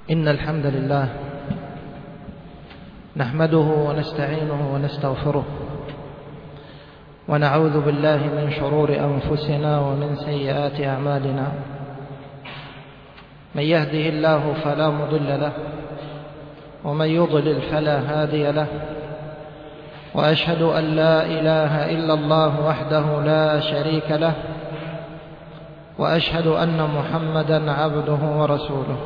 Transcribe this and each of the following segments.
إن الحمد لله نحمده ونستعينه ونستغفره ونعوذ بالله من شرور أنفسنا ومن سيئات أعمالنا. من يهده الله فلا مضل له ومن يضلل فلا هادي له، وأشهد أن لا إله إلا الله وحده لا شريك له، وأشهد أن محمدا عبده ورسوله.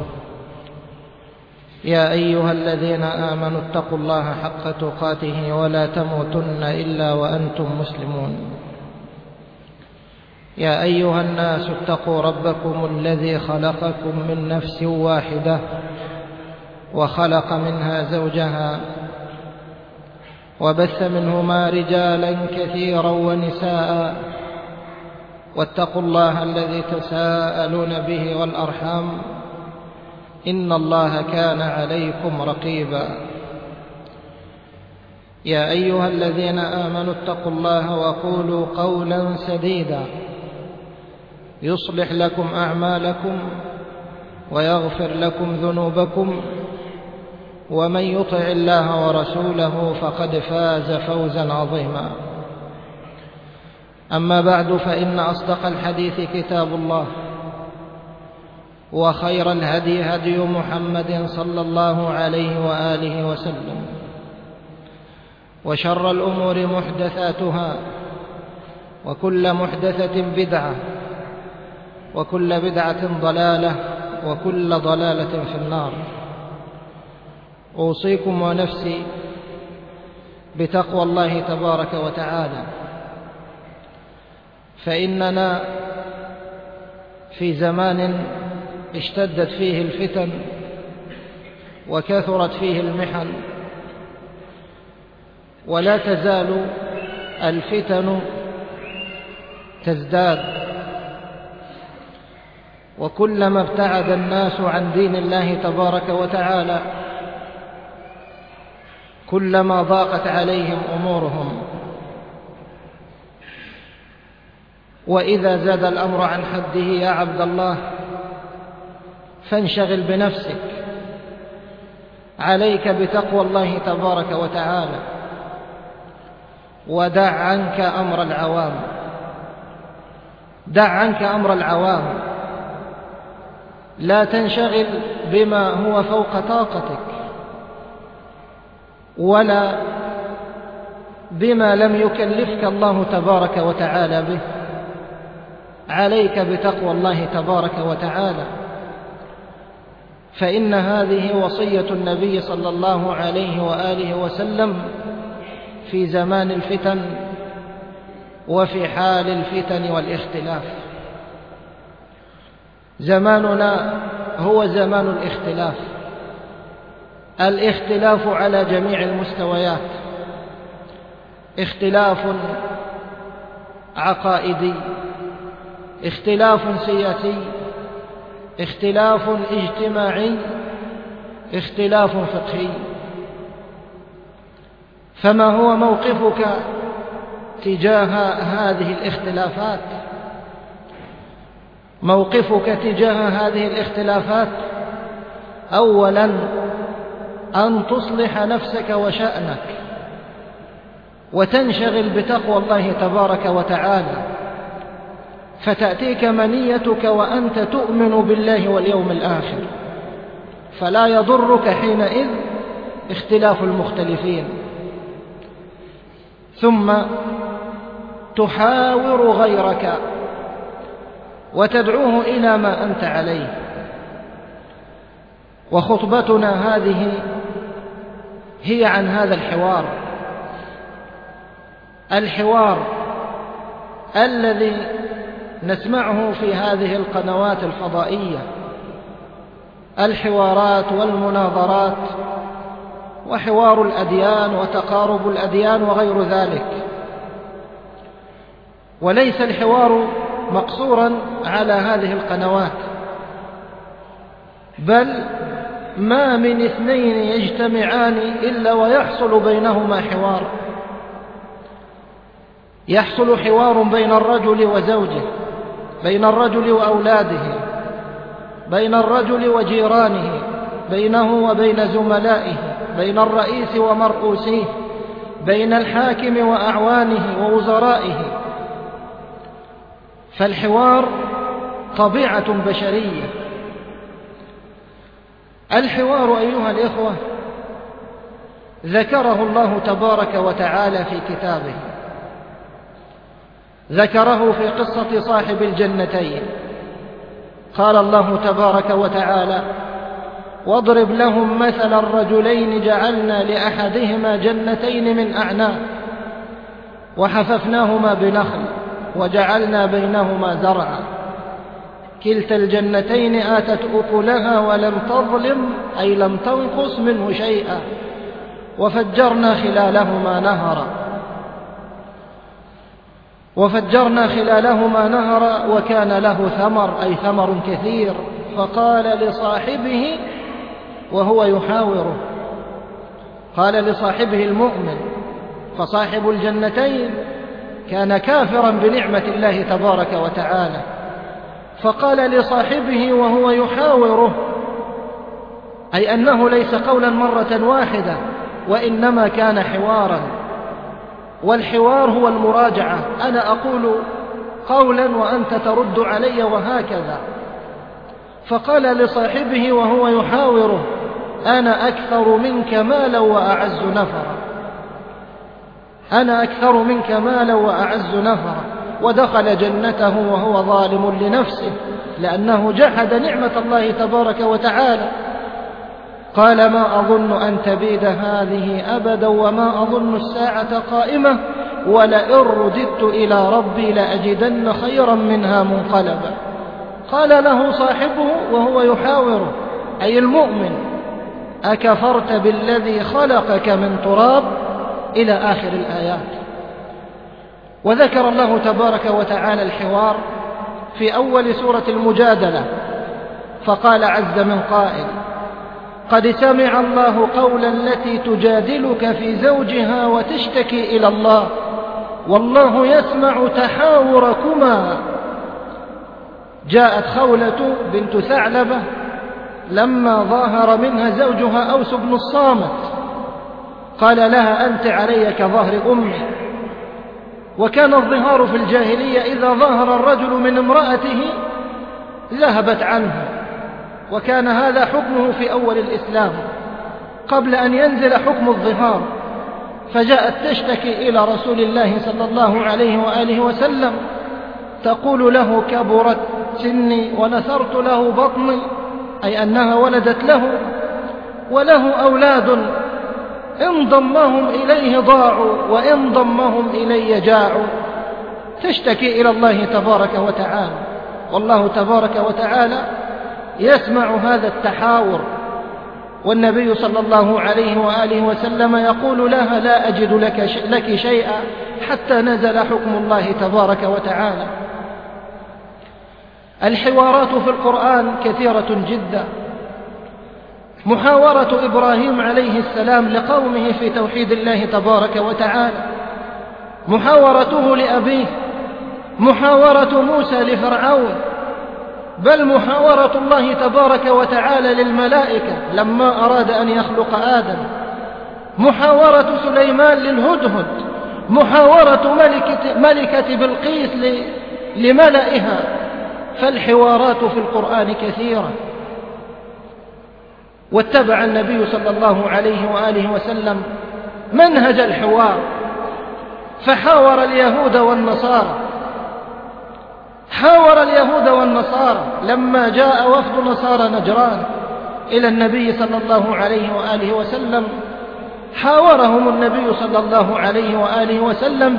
يا أيها الذين آمنوا اتقوا الله حق تقاته ولا تموتن إلا وأنتم مسلمون. يا أيها الناس اتقوا ربكم الذي خلقكم من نفس واحدة وخلق منها زوجها وبث منهما رجالا كثيرا ونساء، واتقوا الله الذي تساءلون به والأرحام إن الله كان عليكم رقيبا. يا أيها الذين آمنوا اتقوا الله وقولوا قولا سديدا يصلح لكم أعمالكم ويغفر لكم ذنوبكم، ومن يطع الله ورسوله فقد فاز فوزا عظيما. أما بعد، فإن أصدق الحديث كتاب الله، وخير الهدي هدي محمد صلى الله عليه وآله وسلم، وشر الأمور محدثاتها، وكل محدثة بدعة، وكل بدعة ضلالة، وكل ضلالة في النار. أوصيكم ونفسي بتقوى الله تبارك وتعالى، فإننا في زمان اشتدت فيه الفتن وكثرت فيه المحن، ولا تزال الفتن تزداد، وكلما ابتعد الناس عن دين الله تبارك وتعالى كلما ضاقت عليهم أمورهم. وإذا زاد الأمر عن حده يا عبد الله فانشغل بنفسك، عليك بتقوى الله تبارك وتعالى، ودع عنك أمر العوام، دع عنك أمر العوام. لا تنشغل بما هو فوق طاقتك، ولا بما لم يكلفك الله تبارك وتعالى به. عليك بتقوى الله تبارك وتعالى، فإن هذه وصية النبي صلى الله عليه وآله وسلم في زمان الفتن وفي حال الفتن والاختلاف. زماننا هو زمان الاختلاف، الاختلاف على جميع المستويات، اختلاف عقائدي، اختلاف سياسي، اختلاف اجتماعي، اختلاف فقهي. فما هو موقفك تجاه هذه الاختلافات؟ موقفك تجاه هذه الاختلافات أولا أن تصلح نفسك وشأنك، وتنشغل بتقوى الله تبارك وتعالى، فتأتيك منيتك وأنت تؤمن بالله واليوم الآخر، فلا يضرك حينئذ اختلاف المختلفين. ثم تحاور غيرك وتدعوه إلى ما أنت عليه. وخطبتنا هذه هي عن هذا الحوار الذي نسمعه في هذه القنوات الفضائية، الحوارات والمناظرات وحوار الأديان وتقارب الأديان وغير ذلك. وليس الحوار مقصورا على هذه القنوات، بل ما من اثنين يجتمعان إلا ويحصل بينهما حوار. يحصل حوار بين الرجل وزوجه، بين الرجل وأولاده، بين الرجل وجيرانه، بينه وبين زملائه، بين الرئيس ومرؤوسيه، بين الحاكم وأعوانه ووزرائه. فالحوار طبيعة بشرية. الحوار أيها الإخوة ذكره الله تبارك وتعالى في كتابه، ذكره في قصة صاحب الجنتين. قال الله تبارك وتعالى: واضرب لهم مثل الرجلين جعلنا لأحدهما جنتين من أعناب وحففناهما بنخل وجعلنا بينهما زرعا كلتا الجنتين آتت أكلها ولم تظلم أي لم تنقص منه شيئا وفجرنا خلالهما نهرا وكان له ثمر أي ثمر كثير. فقال لصاحبه وهو يحاوره، قال لصاحبه المؤمن، فصاحب الجنتين كان كافرا بنعمة الله تبارك وتعالى، فقال لصاحبه وهو يحاوره، أي أنه ليس قولا مرة واحدة وإنما كان حوارا. والحوار هو المراجعة، أنا أقول قولا وأنت ترد علي وهكذا. فقال لصاحبه وهو يحاوره: أنا أكثر منك مالا وأعز نفرا، أنا أكثر منك مالا وأعز نفرا. ودخل جنته وهو ظالم لنفسه لأنه جحد نعمة الله تبارك وتعالى. قال: ما أظن أن تبيد هذه أبدا وما أظن الساعة قائمة ولئن رددت إلى ربي لأجدن خيرا منها منقلبا. قال له صاحبه وهو يحاوره أي المؤمن: أكفرت بالذي خلقك من تراب إلى آخر الآيات. وذكر الله تبارك وتعالى الحوار في أول سورة المجادلة، فقال عز من قائل: قد سمع الله قولا التي تجادلك في زوجها وتشتكي إلى الله والله يسمع تحاوركما. جاءت خولة بنت ثعلبة لما ظاهر منها زوجها أوس بن الصامت، قال لها: أنت علي كظهر أمي. وكان الظهار في الجاهلية إذا ظهر الرجل من امرأته ذهبت عنه، وكان هذا حكمه في أول الإسلام قبل أن ينزل حكم الظهار. فجاءت تشتكي إلى رسول الله صلى الله عليه وآله وسلم تقول له: كبرت سني ونثرت له بطني، أي أنها ولدت له وله أولاد إن ضمهم إليه ضاعوا وإن ضمهم إلي جاعوا. تشتكي إلى الله تبارك وتعالى، والله تبارك وتعالى يسمع هذا التحاور. والنبي صلى الله عليه وآله وسلم يقول لها: لا أجد لك شيئا حتى نزل حكم الله تبارك وتعالى. الحوارات في القرآن كثيرة جدا. محاورة إبراهيم عليه السلام لقومه في توحيد الله تبارك وتعالى، محاورته لأبيه، محاورة موسى لفرعون، بل محاورة الله تبارك وتعالى للملائكة لما أراد أن يخلق آدم، محاورة سليمان للهدهد، محاورة ملكة بلقيس لملئها. فالحوارات في القرآن كثيرة. واتبع النبي صلى الله عليه وآله وسلم منهج الحوار، فحاور اليهود والنصارى، حاور اليهود والنصارى لما جاء وفد نصارى نجران إلى النبي صلى الله عليه وآله وسلم، حاورهم النبي صلى الله عليه وآله وسلم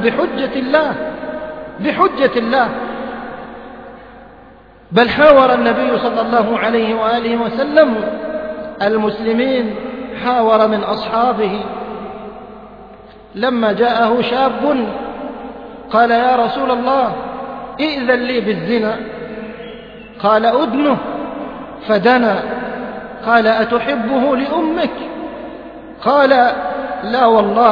بحجة الله، بل حاور النبي صلى الله عليه وآله وسلم المسلمين، حاور من أصحابه. لما جاءه شاب قال: يا رسول الله ائذن لي بالزنا. قال: أدنه. فدنا. قال: أتحبه لأمك؟ قال: لا والله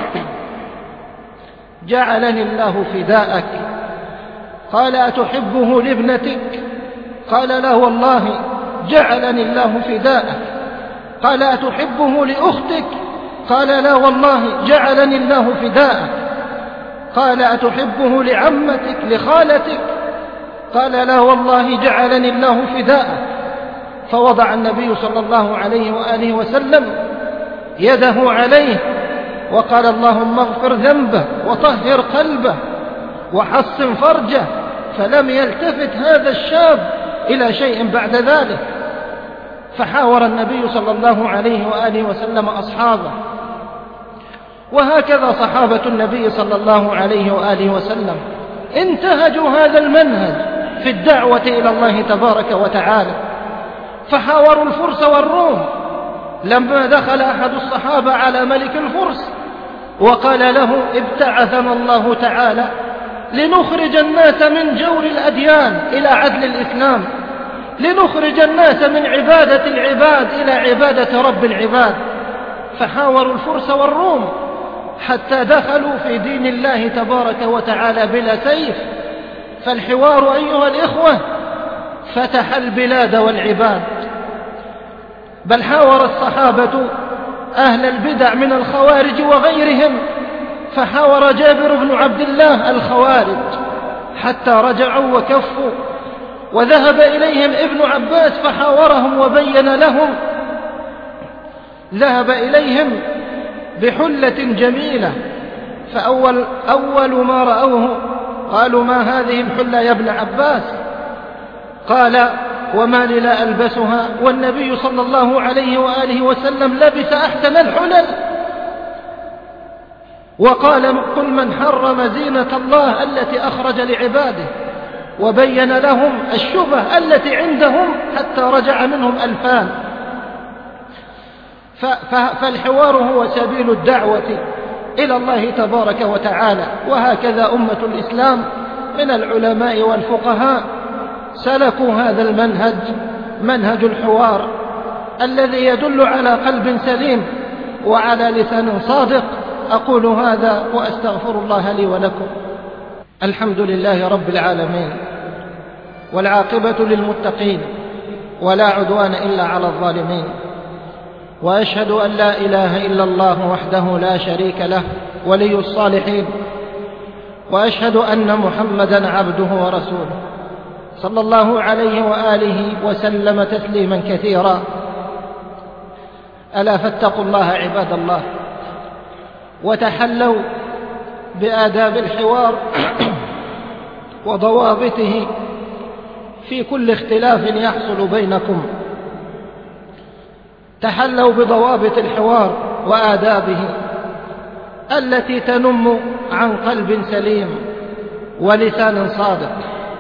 جعلني الله فداءك. قال: أتحبه لابنتك؟ قال: لا والله جعلني الله فداءك. قال أتحبه لأختك؟ قال لا والله جعلني الله فداءك. قال أتحبه لعمتك لخالتك؟ قال لا والله جعلني الله فداءك. فوضع النبي صلى الله عليه وآله وسلم يده عليه وقال اللهم اغفر ذنبه وطهر قلبه وحصن فرجه. فلم يلتفت هذا الشاب إلى شيء بعد ذلك. فحاور النبي صلى الله عليه وآله وسلم أصحابه. وهكذا صحابة النبي صلى الله عليه وآله وسلم انتهجوا هذا المنهج في الدعوة إلى الله تبارك وتعالى، فحاوروا الفرس والروم. لما دخل أحد الصحابة على ملك الفرس وقال له ابتعثنا الله تعالى لنخرج الناس من جور الأديان إلى عدل الإسلام، لنخرج الناس من عبادة العباد إلى عبادة رب العباد. فحاوروا الفرس والروم حتى دخلوا في دين الله تبارك وتعالى بلا سيف. فالحوار أيها الإخوة فتح البلاد والعباد. بل حاور الصحابة أهل البدع من الخوارج وغيرهم، فحاور جابر بن عبد الله الخوارج حتى رجعوا وكفوا. وذهب إليهم ابن عباس فحاورهم وبين لهم، ذهب إليهم بحلة جميلة، فأول ما رأوه قالوا ما هذه الحلة يا ابن عباس؟ قال وما لي لا ألبسها والنبي صلى الله عليه وآله وسلم لبس أحسن الحلل. وقال قل من حرم زينة الله التي أخرج لعباده، وبين لهم الشبه التي عندهم حتى رجع منهم 2000. فالحوار هو سبيل الدعوة إلى الله تبارك وتعالى. وهكذا أمة الإسلام من العلماء والفقهاء سلكوا هذا المنهج، منهج الحوار الذي يدل على قلب سليم وعلى لسان صادق. أقول هذا وأستغفر الله لي ولكم. الحمد لله رب العالمين، والعاقبة للمتقين، ولا عدوان إلا على الظالمين. وأشهد أن لا إله إلا الله وحده لا شريك له ولي الصالحين، وأشهد أن محمدا عبده ورسوله صلى الله عليه وآله وسلم تسليما كثيرا. ألا فاتقوا الله عباد الله، وتحلوا بآداب الحوار وضوابطه في كل اختلاف يحصل بينكم. تحلوا بضوابط الحوار وآدابه التي تنم عن قلب سليم ولسان صادق.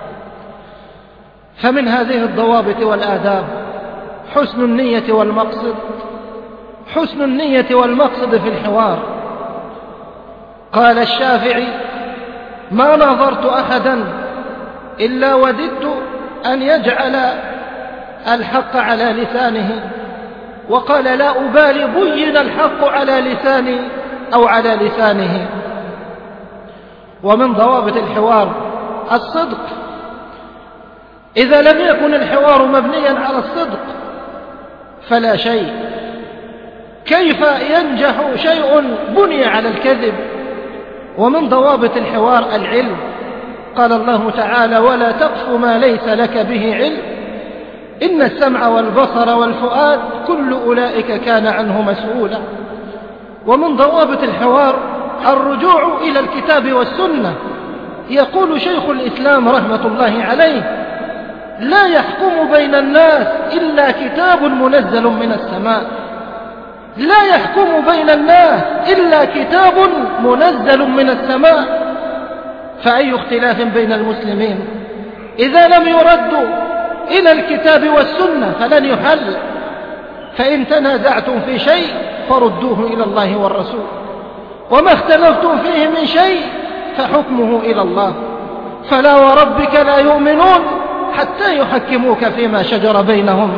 فمن هذه الضوابط والآداب حسن النية والمقصد. حسن النية والمقصد في الحوار. قال الشافعي ما نظرت أحدا إلا وددت أن يجعل الحق على لسانه، وقال لا أبالي بين الحق على لساني أو على لسانه. ومن ضوابط الحوار الصدق. إذا لم يكن الحوار مبنيا على الصدق فلا شيء. كيف ينجح شيء بني على الكذب؟ ومن ضوابط الحوار العلم. قال الله تعالى ولا تقف ما ليس لك به علم إن السمع والبصر والفؤاد كل أولئك كان عنه مسؤولا. ومن ضوابط الحوار الرجوع إلى الكتاب والسنة. يقول شيخ الإسلام رحمة الله عليه لا يحكم بين الناس إلا كتاب منزل من السماء. لا يحكم بين الناس إلا كتاب منزل من السماء. فأي اختلاف بين المسلمين إذا لم يردوا إلى الكتاب والسنة فلن يحل. فإن تنازعتم في شيء فردوه إلى الله والرسول، وما اختلفتم فيه من شيء فحكمه إلى الله. فلا وربك لا يؤمنون حتى يحكموك فيما شجر بينهم.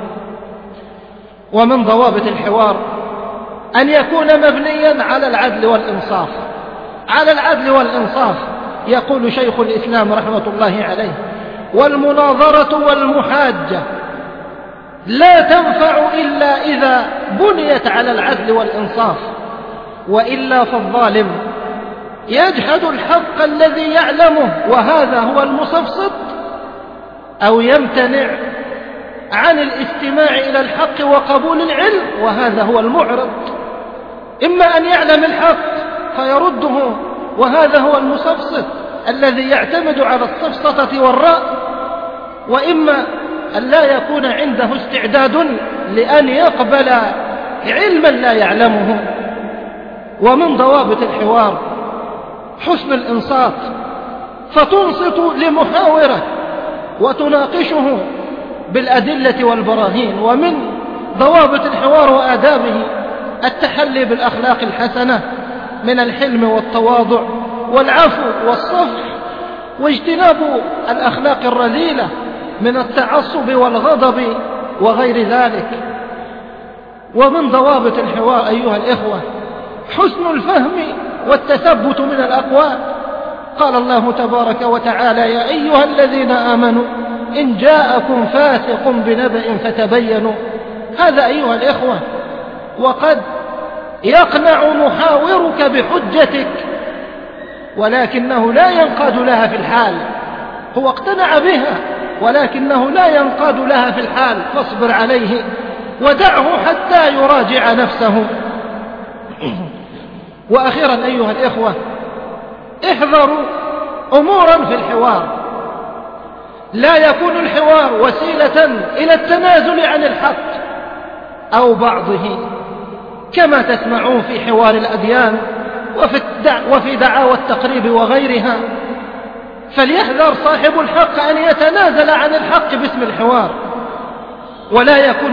ومن ضوابط الحوار أن يكون مبنيا على العدل والإنصاف. على العدل والإنصاف. يقول شيخ الإسلام رحمة الله عليه والمناظرة والمحاجة لا تنفع إلا إذا بنيت على العدل والإنصاف، وإلا فالظالم يجحد الحق الذي يعلمه وهذا هو المسفسط، أو يمتنع عن الاستماع إلى الحق وقبول العلم وهذا هو المعرض. إما أن يعلم الحق فيرده وهذا هو المسفسط الذي يعتمد على السفسطة والرأي، وإما أن لا يكون عنده استعداد لأن يقبل علما لا يعلمه. ومن ضوابط الحوار حسن الإنصات، فتنصت لمحاوره وتناقشه بالأدلة والبراهين. ومن ضوابط الحوار وآدابه التحلي بالأخلاق الحسنة من الحلم والتواضع والعفو والصفح، واجتناب الأخلاق الرذيلة من التعصب والغضب وغير ذلك. ومن ضوابط الحوار أيها الإخوة حسن الفهم والتثبت من الأقوال. قال الله تبارك وتعالى: يا أيها الذين آمنوا إن جاءكم فاسق بنبأ فتبينوا. هذا أيها الإخوة وقد يقنع محاورك بحجتك ولكنه لا ينقاد لها في الحال. هو اقتنع بها ولكنه لا ينقاد لها في الحال، فاصبر عليه ودعه حتى يراجع نفسه. وأخيرا أيها الإخوة احذروا أمورا في الحوار. لا يكون الحوار وسيلة إلى التنازل عن الحق أو بعضه كما تسمعون في حوار الأديان وفي دعاوى التقريب وغيرها. فليحذر صاحب الحق أن يتنازل عن الحق باسم الحوار. ولا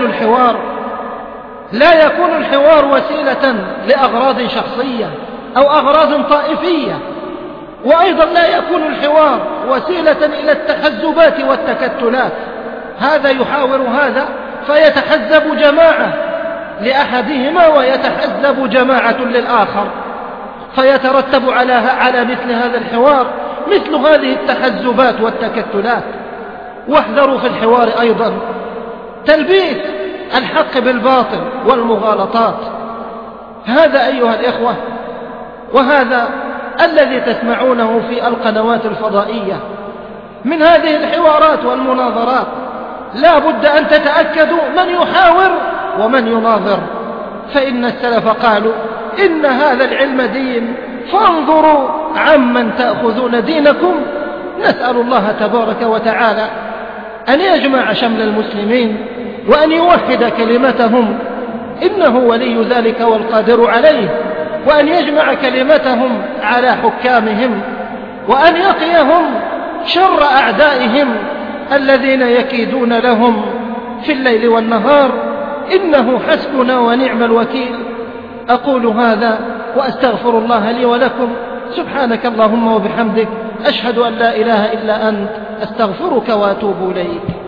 يكون الحوار وسيلة لأغراض شخصية أو أغراض طائفية. وأيضا لا يكون الحوار وسيلة إلى التحزبات والتكتلات. هذا يحاور هذا فيتحزب جماعة لأحدهما ويتحزب جماعة للآخر، فيترتب على مثل هذا الحوار مثل هذه التحزبات والتكتلات. واحذروا في الحوار أيضا تلبيس الحق بالباطل والمغالطات. هذا أيها الإخوة وهذا الذي تسمعونه في القنوات الفضائية من هذه الحوارات والمناظرات. لا بد أن تتأكدوا من يحاور ومن يناظر، فإن السلف قالوا إن هذا العلم دين فانظروا عمن تأخذون دينكم. نسأل الله تبارك وتعالى أن يجمع شمل المسلمين وأن يوحد كلمتهم، إنه ولي ذلك والقادر عليه، وأن يجمع كلمتهم على حكامهم، وأن يقيهم شر أعدائهم الذين يكيدون لهم في الليل والنهار. إنه حسبنا ونعم الوكيل. أقول هذا وأستغفر الله لي ولكم. سبحانك اللهم وبحمدك، أشهد أن لا إله إلا أنت، أستغفرك وأتوب إليك.